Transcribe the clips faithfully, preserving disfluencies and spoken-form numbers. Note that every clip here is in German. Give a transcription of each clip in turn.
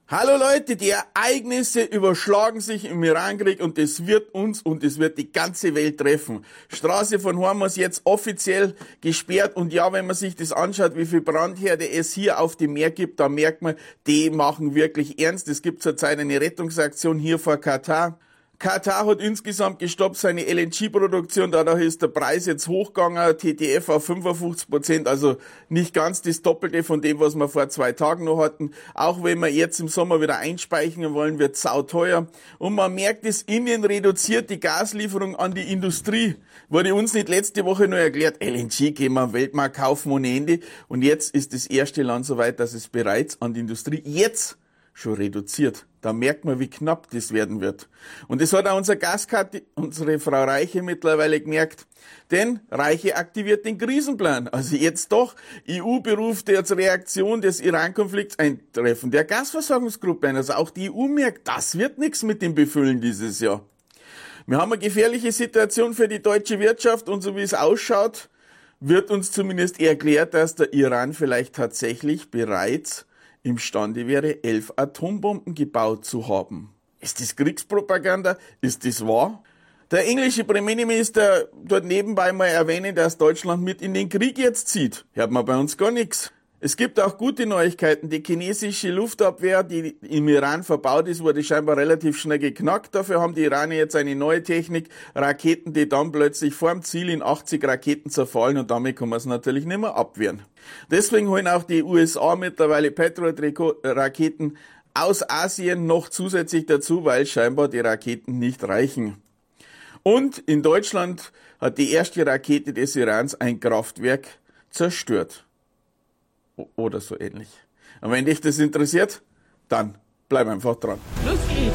Hallo Leute, die Ereignisse überschlagen sich im Irankrieg und es wird uns und es wird die ganze Welt treffen. Straße von Hormuz jetzt offiziell gesperrt und ja, wenn man sich das anschaut, wie viel Brandherde es hier auf dem Meer gibt, da merkt man, die machen wirklich ernst. Es gibt zurzeit eine Rettungsaktion hier vor Katar. Katar hat insgesamt gestoppt seine L N G-Produktion, dadurch ist der Preis jetzt hochgegangen, T T F auf fünfundfünfzig Prozent, also nicht ganz das Doppelte von dem, was wir vor zwei Tagen noch hatten. Auch wenn wir jetzt im Sommer wieder einspeichern wollen, wird es sauteuer. Und man merkt, dass Indien reduziert die Gaslieferung an die Industrie. Wurde uns nicht letzte Woche nur erklärt, L N G können wir am Weltmarkt kaufen ohne Ende. Und jetzt ist das erste Land so weit, dass es bereits an die Industrie jetzt schon reduziert. Da merkt man, wie knapp das werden wird. Und das hat auch unser Gastkarte, unsere Frau Reiche mittlerweile gemerkt. Denn Reiche aktiviert den Krisenplan. Also jetzt doch, E U beruft als Reaktion des Iran-Konflikts ein Treffen der Gasversorgungsgruppe ein. Also auch die E U merkt, das wird nichts mit dem Befüllen dieses Jahr. Wir haben eine gefährliche Situation für die deutsche Wirtschaft und so wie es ausschaut, wird uns zumindest erklärt, dass der Iran vielleicht tatsächlich bereits imstande wäre, elf Atombomben gebaut zu haben. Ist das Kriegspropaganda? Ist das wahr? Der englische Premierminister dort nebenbei mal erwähnen, dass Deutschland mit in den Krieg jetzt zieht. Hört man bei uns gar nichts. Es gibt auch gute Neuigkeiten. Die chinesische Luftabwehr, die im Iran verbaut ist, wurde scheinbar relativ schnell geknackt. Dafür haben die Iraner jetzt eine neue Technik, Raketen, die dann plötzlich vor dem Ziel in achtzig Raketen zerfallen und damit kann man es natürlich nicht mehr abwehren. Deswegen holen auch die U S A mittlerweile Patriot-Raketen aus Asien noch zusätzlich dazu, weil scheinbar die Raketen nicht reichen. Und in Deutschland hat die erste Rakete des Irans ein Kraftwerk zerstört. Oder so ähnlich. Und wenn dich das interessiert, dann bleib einfach dran. Los geht's!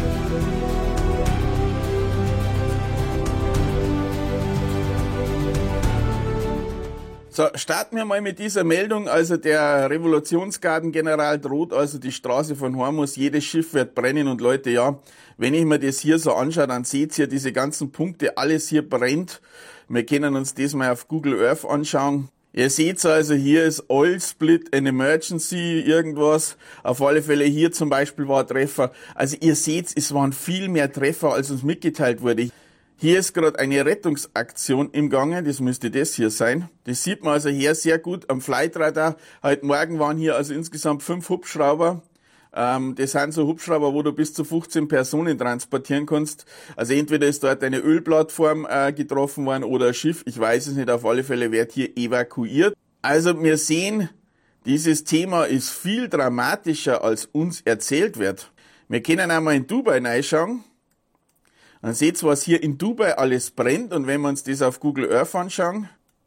So, starten wir mal mit dieser Meldung. Also der Revolutionsgardengeneral droht also die Straße von Hormuz, jedes Schiff wird brennen und Leute, ja, wenn ich mir das hier so anschaue, dann seht ihr diese ganzen Punkte, alles hier brennt. Wir können uns das mal auf Google Earth anschauen. Ihr seht also, hier ist Oil Split and Emergency, irgendwas. Auf alle Fälle hier zum Beispiel war ein Treffer. Also ihr seht, es waren viel mehr Treffer, als uns mitgeteilt wurde. Hier ist gerade eine Rettungsaktion im Gange, das müsste das hier sein. Das sieht man also hier sehr gut am Flightradar. Heute Morgen waren hier also insgesamt fünf Hubschrauber. Ähm, das sind so Hubschrauber, wo du bis zu fünfzehn Personen transportieren kannst. Also entweder ist dort eine Ölplattform äh, getroffen worden oder ein Schiff. Ich weiß es nicht, auf alle Fälle wird hier evakuiert. Also wir sehen, dieses Thema ist viel dramatischer, als uns erzählt wird. Wir können einmal in Dubai reinschauen. Dann seht ihr, was hier in Dubai alles brennt. Und wenn wir uns das auf Google Earth anschauen,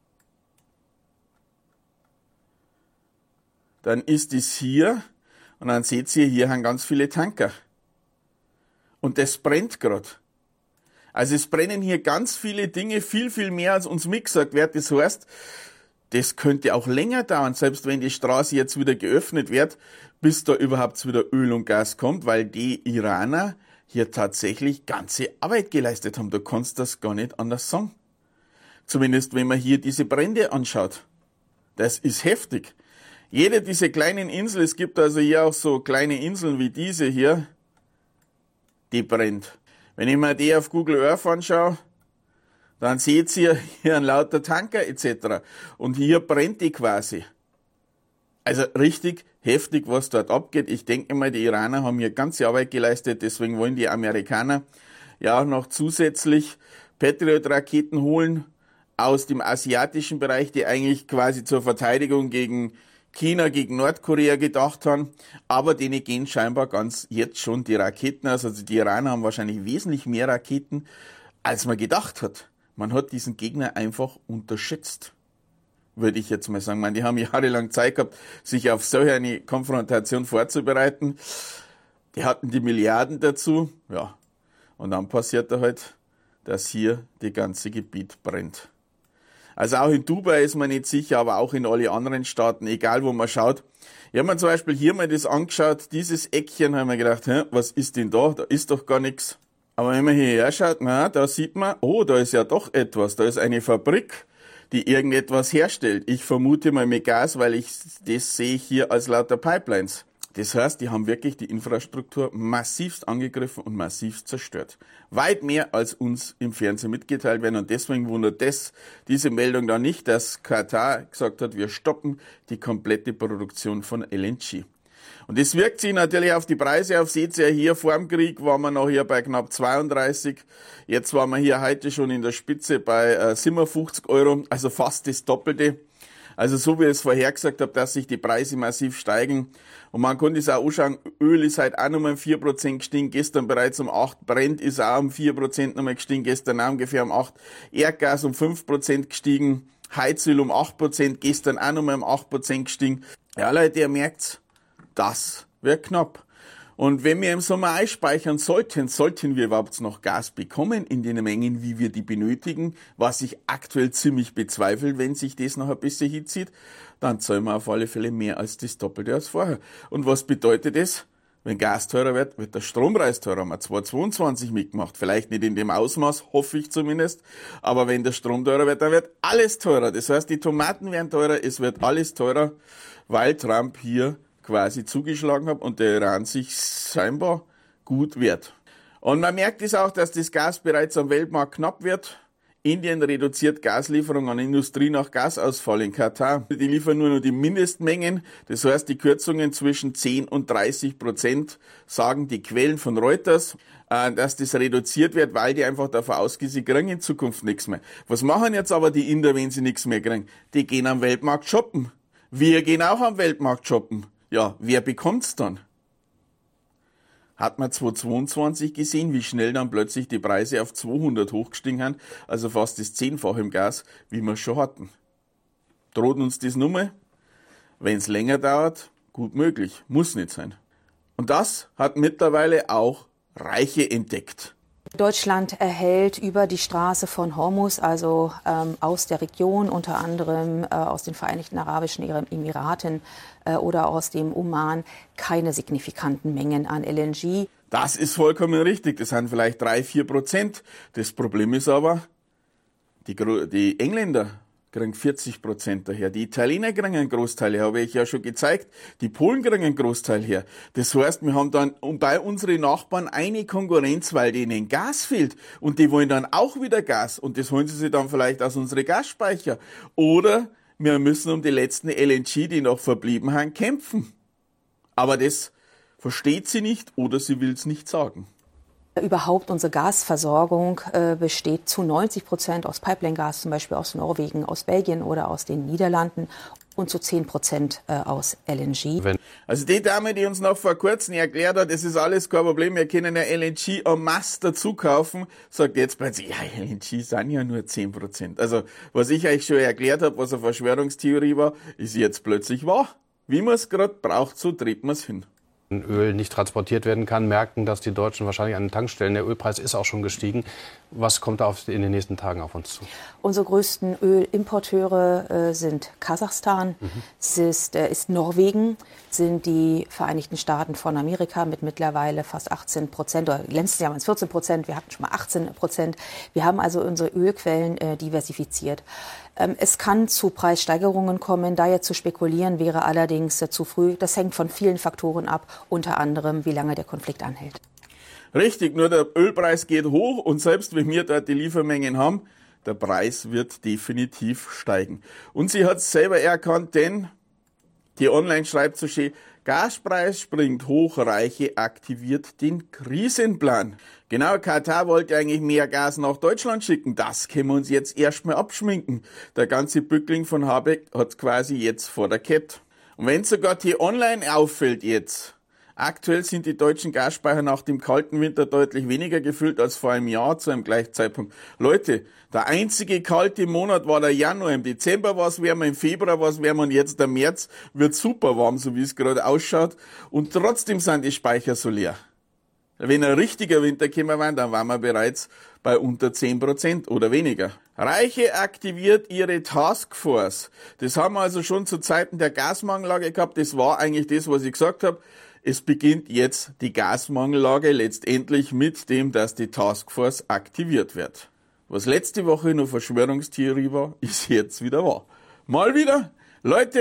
dann ist es hier. Und dann seht ihr, hier haben ganz viele Tanker. Und das brennt gerade. Also es brennen hier ganz viele Dinge, viel, viel mehr als uns mitgesagt wird. Das heißt, das könnte auch länger dauern, selbst wenn die Straße jetzt wieder geöffnet wird, bis da überhaupt wieder Öl und Gas kommt, weil die Iraner hier tatsächlich ganze Arbeit geleistet haben. Du kannst das gar nicht anders sagen. Zumindest wenn man hier diese Brände anschaut. Das ist heftig. Jede dieser kleinen Inseln, es gibt also hier auch so kleine Inseln wie diese hier, die brennt. Wenn ich mir die auf Google Earth anschaue, dann seht ihr hier einen lauter Tanker et cetera. Und hier brennt die quasi. Also richtig heftig, was dort abgeht. Ich denke mal, die Iraner haben hier ganze Arbeit geleistet, deswegen wollen die Amerikaner ja auch noch zusätzlich Patriot-Raketen holen aus dem asiatischen Bereich, die eigentlich quasi zur Verteidigung gegen China, gegen Nordkorea gedacht haben, aber denen gehen scheinbar ganz jetzt schon die Raketen aus. Also die Iraner haben wahrscheinlich wesentlich mehr Raketen, als man gedacht hat. Man hat diesen Gegner einfach unterschätzt, würde ich jetzt mal sagen. Ich meine, die haben jahrelang Zeit gehabt, sich auf solch eine Konfrontation vorzubereiten. Die hatten die Milliarden dazu, ja. Und dann passiert da halt, dass hier das ganze Gebiet brennt. Also auch in Dubai ist man nicht sicher, aber auch in alle anderen Staaten, egal wo man schaut. Ich habe mir zum Beispiel hier mal das angeschaut, dieses Eckchen, habe ich mir gedacht, hä, was ist denn da? Da ist doch gar nichts. Aber wenn man hierher schaut, na, da sieht man, oh, da ist ja doch etwas. Da ist eine Fabrik, die irgendetwas herstellt. Ich vermute mal mit Gas, weil ich das sehe hier als lauter Pipelines. Das heißt, die haben wirklich die Infrastruktur massivst angegriffen und massivst zerstört. Weit mehr als uns im Fernsehen mitgeteilt werden. Und deswegen wundert das, diese Meldung da nicht, dass Katar gesagt hat, wir stoppen die komplette Produktion von L N G. Und das wirkt sich natürlich auf die Preise auf. Seht ihr hier, vor dem Krieg waren wir noch hier bei knapp zweiunddreißig. Jetzt waren wir hier heute schon in der Spitze bei äh, siebenundfünfzig Euro, also fast das Doppelte. Also so wie ich es vorher gesagt habe, dass sich die Preise massiv steigen. Und man kann das auch anschauen, Öl ist heute auch nochmal um vier Prozent gestiegen, gestern bereits um acht Prozent, Brent ist auch um vier Prozent nochmal gestiegen, gestern auch ungefähr um acht Prozent, Erdgas um fünf Prozent gestiegen, Heizöl um acht Prozent, gestern auch nochmal um acht Prozent gestiegen. Ja Leute, ihr merkt's, das wird knapp. Und wenn wir im Sommer einspeichern sollten, sollten wir überhaupt noch Gas bekommen in den Mengen, wie wir die benötigen, was ich aktuell ziemlich bezweifle, wenn sich das noch ein bisschen hinzieht, dann zahlen wir auf alle Fälle mehr als das Doppelte als vorher. Und was bedeutet das? Wenn Gas teurer wird, wird der Strompreis teurer. Haben wir zweitausendzweiundzwanzig mitgemacht. Vielleicht nicht in dem Ausmaß, hoffe ich zumindest. Aber wenn der Strom teurer wird, dann wird alles teurer. Das heißt, die Tomaten werden teurer, es wird alles teurer, weil Trump hier quasi zugeschlagen hat und der Iran sich scheinbar gut wehrt. Und man merkt es auch, dass das Gas bereits am Weltmarkt knapp wird. Indien reduziert Gaslieferungen an Industrie nach Gasausfall in Katar. Die liefern nur noch die Mindestmengen. Das heißt, die Kürzungen zwischen zehn und dreißig Prozent, sagen die Quellen von Reuters, dass das reduziert wird, weil die einfach davon ausgehen, sie kriegen in Zukunft nichts mehr. Was machen jetzt aber die Inder, wenn sie nichts mehr kriegen? Die gehen am Weltmarkt shoppen. Wir gehen auch am Weltmarkt shoppen. Ja, wer bekommt's dann? Hat man zweitausendzweiundzwanzig gesehen, wie schnell dann plötzlich die Preise auf zweihundert hochgestiegen sind, also fast das Zehnfache im Gas, wie wir es schon hatten. Droht uns das Nummer? Wenn es länger dauert, gut möglich, muss nicht sein. Und das hat mittlerweile auch Reiche entdeckt. Deutschland erhält über die Straße von Hormuz, also ähm, aus der Region, unter anderem äh, aus den Vereinigten Arabischen Emiraten äh, oder aus dem Oman, keine signifikanten Mengen an L N G. Das ist vollkommen richtig. Das sind vielleicht drei, vier Prozent. Das Problem ist aber, die, die Engländer kriegen vierzig Prozent daher. Die Italiener kriegen einen Großteil her, habe ich ja schon gezeigt. Die Polen kriegen einen Großteil her. Das heißt, wir haben dann bei unseren Nachbarn eine Konkurrenz, weil denen Gas fehlt. Und die wollen dann auch wieder Gas. Und das holen sie sich dann vielleicht aus unseren Gasspeicher. Oder wir müssen um die letzten L N G, die noch verblieben haben, kämpfen. Aber das versteht sie nicht oder sie will es nicht sagen. Überhaupt unsere Gasversorgung äh, besteht zu neunzig Prozent aus Pipeline-Gas, zum Beispiel aus Norwegen, aus Belgien oder aus den Niederlanden und zu zehn Prozent äh, aus L N G. Also die Dame, die uns noch vor kurzem erklärt hat, das ist alles kein Problem, wir können ja L N G en masse dazu kaufen, sagt jetzt plötzlich, ja, L N G sind ja nur zehn Prozent. Also was ich euch schon erklärt habe, was eine Verschwörungstheorie war, ist jetzt plötzlich wahr. Wie man es gerade braucht, so dreht man es hin. Öl nicht transportiert werden kann, merken, dass die Deutschen wahrscheinlich an den Tankstellen, der Ölpreis ist auch schon gestiegen. Was kommt da auf, in den nächsten Tagen auf uns zu? Unsere größten Ölimporteure äh, sind Kasachstan, mhm. es ist, äh, ist Norwegen, sind die Vereinigten Staaten von Amerika mit mittlerweile fast achtzehn Prozent, oder letztes Jahr waren es vierzehn Prozent, wir hatten schon mal achtzehn Prozent. Wir haben also unsere Ölquellen äh, diversifiziert. Ähm, es kann zu Preissteigerungen kommen, da jetzt zu spekulieren wäre allerdings äh, zu früh. Das hängt von vielen Faktoren ab, unter anderem, wie lange der Konflikt anhält. Richtig, nur der Ölpreis geht hoch und selbst wenn wir dort die Liefermengen haben, der Preis wird definitiv steigen. Und sie hat es selber erkannt, denn die Online schreibt so schön, Gaspreis springt hoch, Reiche aktiviert den Krisenplan. Genau, Katar wollte eigentlich mehr Gas nach Deutschland schicken. Das können wir uns jetzt erstmal abschminken. Der ganze Bückling von Habeck hat quasi jetzt vor der Kette. Und wenn sogar die Online auffällt jetzt, aktuell sind die deutschen Gasspeicher nach dem kalten Winter deutlich weniger gefüllt als vor einem Jahr zu einem gleichen Zeitpunkt. Leute, der einzige kalte Monat war der Januar. Im Dezember war es wärmer, im Februar war es wärmer und jetzt der März wird super warm, so wie es gerade ausschaut. Und trotzdem sind die Speicher so leer. Wenn ein richtiger Winter gekommen wäre, dann waren wir bereits bei unter zehn Prozent oder weniger. Reiche aktiviert ihre Taskforce. Das haben wir also schon zu Zeiten der Gasmangellage gehabt. Das war eigentlich das, was ich gesagt habe. Es beginnt jetzt die Gasmangellage letztendlich mit dem, dass die Taskforce aktiviert wird. Was letzte Woche nur Verschwörungstheorie war, ist jetzt wieder wahr. Mal wieder, Leute,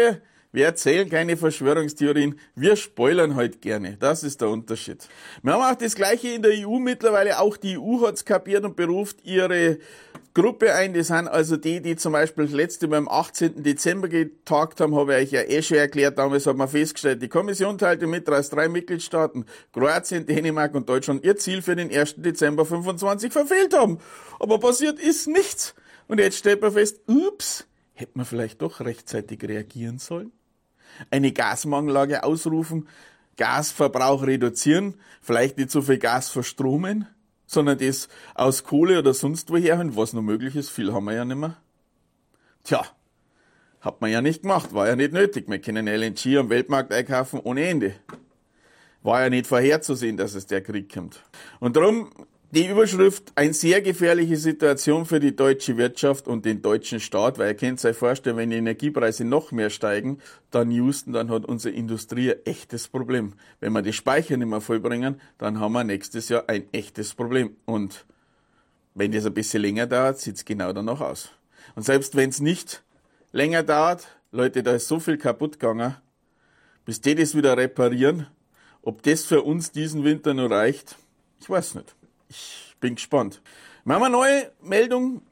Wir erzählen keine Verschwörungstheorien, wir spoilern halt gerne. Das ist der Unterschied. Wir haben auch das Gleiche in der E U mittlerweile. Auch die E U hat's kapiert und beruft ihre Gruppe ein. Das sind also die, die zum Beispiel das letzte Mal am achtzehnten Dezember getagt haben, habe ich euch ja eh schon erklärt. Damals hat man festgestellt, die Kommission teilte mit, dass drei Mitgliedstaaten, Kroatien, Dänemark und Deutschland, ihr Ziel für den ersten Dezember fünfundzwanzig verfehlt haben. Aber passiert ist nichts. Und jetzt stellt man fest, ups, hätte man vielleicht doch rechtzeitig reagieren sollen? Eine Gasmangellage ausrufen, Gasverbrauch reduzieren, vielleicht nicht so viel Gas verstromen, sondern das aus Kohle oder sonst woher und was noch möglich ist, viel haben wir ja nicht mehr. Tja, hat man ja nicht gemacht, war ja nicht nötig. Wir können L N G am Weltmarkt einkaufen ohne Ende. War ja nicht vorherzusehen, dass es der Krieg kommt. Und darum die Überschrift, eine sehr gefährliche Situation für die deutsche Wirtschaft und den deutschen Staat, weil ihr könnt euch vorstellen, wenn die Energiepreise noch mehr steigen, dann Houston, dann hat unsere Industrie ein echtes Problem. Wenn wir die Speicher nicht mehr vollbringen, dann haben wir nächstes Jahr ein echtes Problem. Und wenn das ein bisschen länger dauert, sieht es genau danach aus. Und selbst wenn es nicht länger dauert, Leute, da ist so viel kaputt gegangen, bis die das wieder reparieren, ob das für uns diesen Winter noch reicht, ich weiß nicht. Ich bin gespannt. Wir haben eine neue Meldung,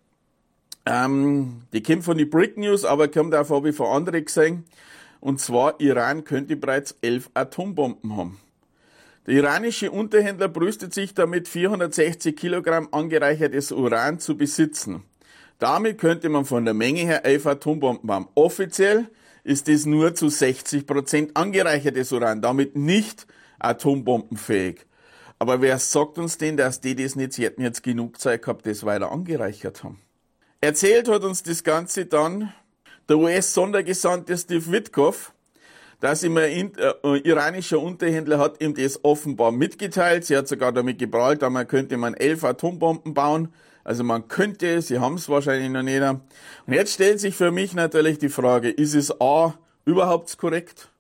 ähm, die kommt von den Brick News, aber kommt auch, habe ich von anderen gesehen. Und zwar, Iran könnte bereits elf Atombomben haben. Der iranische Unterhändler brüstet sich damit, vierhundertsechzig Kilogramm angereichertes Uran zu besitzen. Damit könnte man von der Menge her elf Atombomben haben. Offiziell ist es nur zu sechzig Prozent angereichertes Uran, damit nicht atombombenfähig. Aber wer sagt uns denn, dass die das nicht, sie hätten jetzt genug Zeit gehabt, das weiter angereichert haben? Erzählt hat uns das Ganze dann der U S-Sondergesandte Steve Witkoff, dass ihm ein äh, iranischer Unterhändler hat ihm das offenbar mitgeteilt. Sie hat sogar damit geprahlt, da man könnte man elf Atombomben bauen. Also man könnte, sie haben es wahrscheinlich noch nicht. Und jetzt stellt sich für mich natürlich die Frage, ist es A, überhaupt korrekt?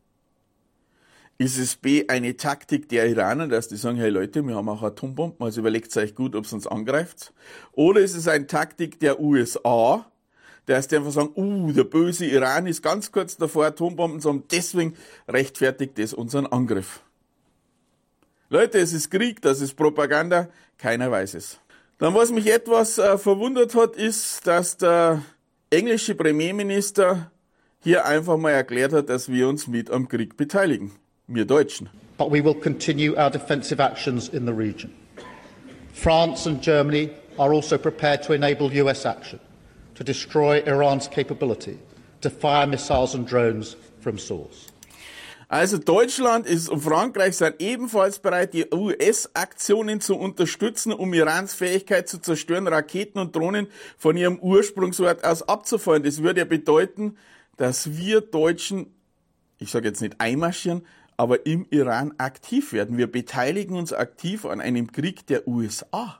Ist es B, eine Taktik der Iraner, dass die sagen, hey Leute, wir haben auch Atombomben, also überlegt euch gut, ob es uns angreift? Oder ist es eine Taktik der U S A, dass die einfach sagen, uh, der böse Iran ist ganz kurz davor, Atombomben zu haben, deswegen rechtfertigt das unseren Angriff? Leute, es ist Krieg, das ist Propaganda, keiner weiß es. Dann, was mich etwas äh, verwundert hat, ist, dass der englische Premierminister hier einfach mal erklärt hat, dass wir uns mit am Krieg beteiligen. Wir Deutschen. But we will continue our defensive actions in the region. France and Germany are also prepared to enable U S action to destroy Iran's capability to fire missiles and drones from source. Also Deutschland ist und Frankreich sind ebenfalls bereit, die U S-Aktionen zu unterstützen, um Irans Fähigkeit zu zerstören, Raketen und Drohnen von ihrem Ursprungsort aus abzufeuern. Das würde ja bedeuten, dass wir Deutschen, ich sage jetzt nicht einmarschieren, aber im Iran aktiv werden. Wir beteiligen uns aktiv an einem Krieg der U S A.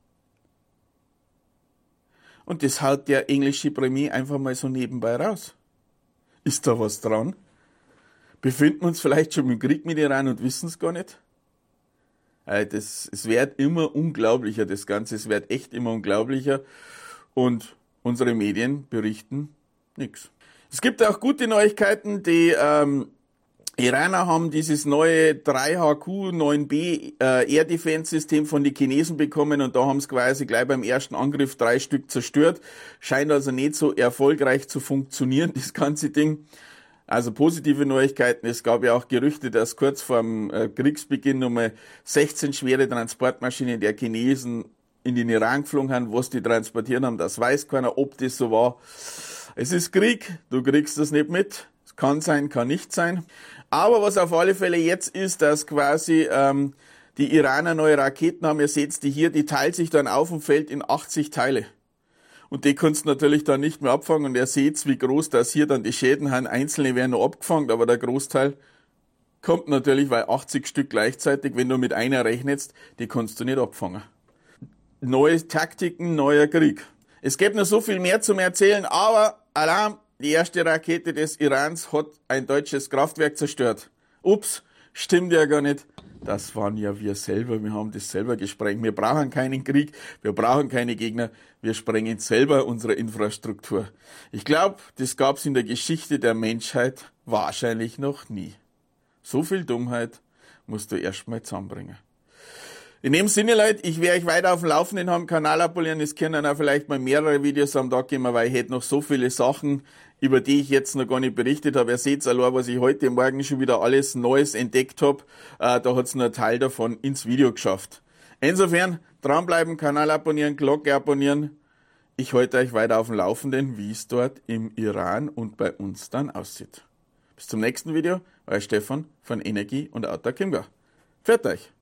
Und das haut der englische Premier einfach mal so nebenbei raus. Ist da was dran? Befinden wir uns vielleicht schon im Krieg mit Iran und wissen es gar nicht? Das, es wird immer unglaublicher, das Ganze. Es wird echt immer unglaublicher. Und unsere Medien berichten nichts. Es gibt auch gute Neuigkeiten, die ähm, Iraner haben dieses neue drei H Q neun B äh, Air Defense System von den Chinesen bekommen und da haben sie quasi gleich beim ersten Angriff drei Stück zerstört. Scheint also nicht so erfolgreich zu funktionieren, das ganze Ding. Also positive Neuigkeiten. Es gab ja auch Gerüchte, dass kurz vor dem äh, Kriegsbeginn nochmal sechzehn schwere Transportmaschinen der Chinesen in den Iran geflogen haben. Was die transportiert haben, das weiß keiner, ob das so war. Es ist Krieg, du kriegst das nicht mit. Es kann sein, kann nicht sein. Aber was auf alle Fälle jetzt ist, dass quasi ähm, die Iraner neue Raketen haben. Ihr seht die hier, die teilt sich dann auf und fällt in achtzig Teile. Und die kannst du natürlich dann nicht mehr abfangen. Und ihr seht, wie groß das hier dann die Schäden haben. Einzelne werden noch abgefangen, aber der Großteil kommt natürlich, weil achtzig Stück gleichzeitig, wenn du mit einer rechnest, die kannst du nicht abfangen. Neue Taktiken, neuer Krieg. Es gibt noch so viel mehr zum Erzählen, aber Alarm! Die erste Rakete des Irans hat ein deutsches Kraftwerk zerstört. Ups, stimmt ja gar nicht. das waren ja wir selber. Wir haben das selber gesprengt. Wir brauchen keinen Krieg, wir brauchen keine Gegner. Wir sprengen selber unsere Infrastruktur. Ich glaube, das gab es in der Geschichte der Menschheit wahrscheinlich noch nie. So viel Dummheit musst du erst mal zusammenbringen. In dem Sinne, Leute, ich werde euch weiter auf dem Laufenden haben, Kanal abonnieren, es können auch vielleicht mal mehrere Videos am Tag geben, weil ich hätte noch so viele Sachen, über die ich jetzt noch gar nicht berichtet habe. Ihr seht allein, was ich heute Morgen schon wieder alles Neues entdeckt habe. Äh, da hat es nur ein Teil davon ins Video geschafft. Insofern, dranbleiben, Kanal abonnieren, Glocke abonnieren. Ich halte euch weiter auf dem Laufenden, wie es dort im Iran und bei uns dann aussieht. Bis zum nächsten Video, euer Stefan von Energie und Autark Chiemgau. Pfiat euch!